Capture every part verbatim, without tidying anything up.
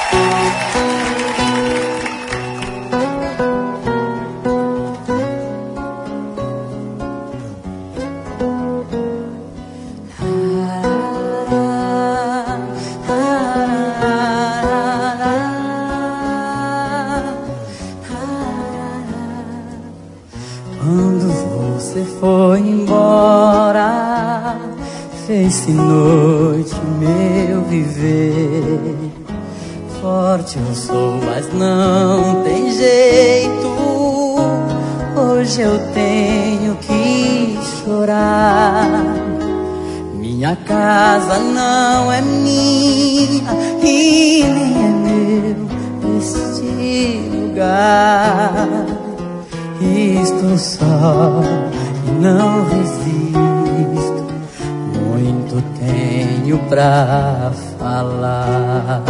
Fez-se noite meu viver. Forte eu sou, mas não tem jeito. Hoje eu tenho que chorar. Minha casa não é minha e nem é meu este lugar. Estou só e não resisto. Muito tenho pra falar.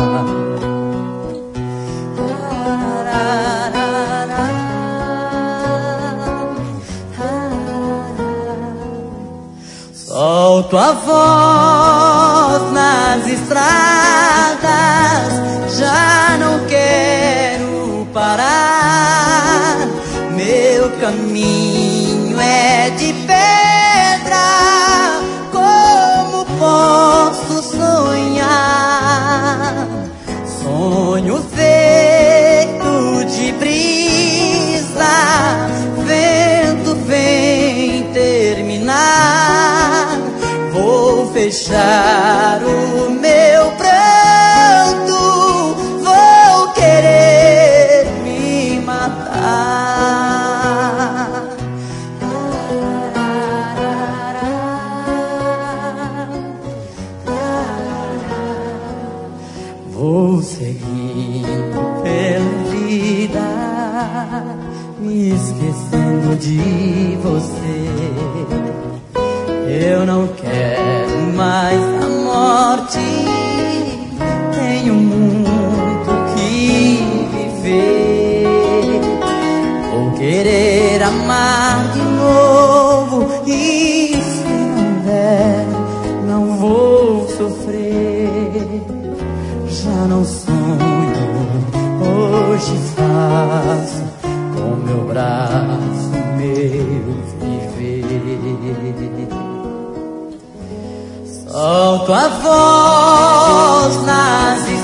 Solto a voz nas estradas, já não quero parar. Meu caminho é de pedra, como posso sonhar? Sonho feito de brisa, vento vem terminar. Vou fechar o meu pranto, vou querer me matar. Vou seguindo pela vida, me esquecendo de você. Eu não quero mais a morte, tenho muito que viver. Vou querer amar de novo e se não der, não vou sofrer. Já não sonho, hoje faço com meu braço meu viver. Solto a voz nas